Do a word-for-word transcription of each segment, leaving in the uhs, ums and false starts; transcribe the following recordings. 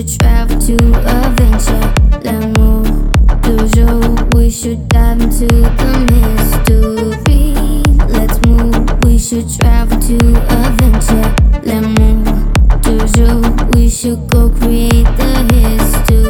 should travel to adventure. L'amour, toujours. We should dive into the mystery. Let's move. We should travel to adventure. L'amour, toujours. We should go create the history.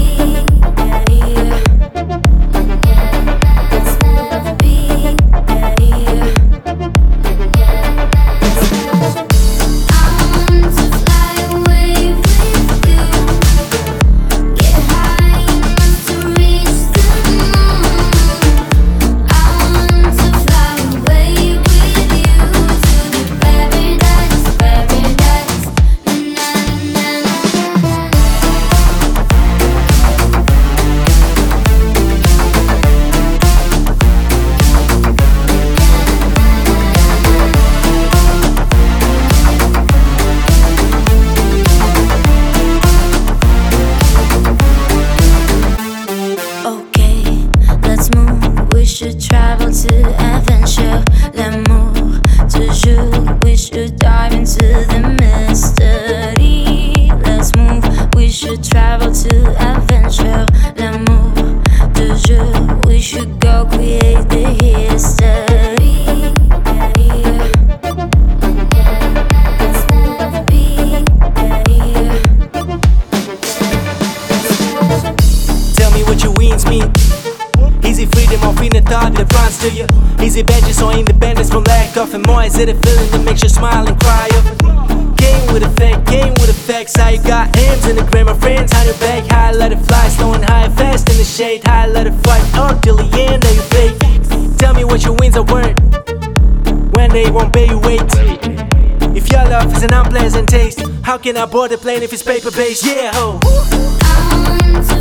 We should travel to adventure, l'amour, toujours. We should dive into the mystery. Let's move. We should travel to adventure, l'amour, toujours. We should go create the history. Tell me what your wings mean. Easy freedom or freedom thought that runs to you. Easy badges or independence from lack of. And more is it a feeling that makes you smile and cry over. Game with effect, game with effects. How you got M's in the grammar friends on your back. High let it fly, slowing high and fast in the shade. High let it fight up till the end of your fate. Tell me what your wins are worth when they won't pay you weight. If your love is an unpleasant taste, how can I board the plane if it's paper based? Yeah, ho.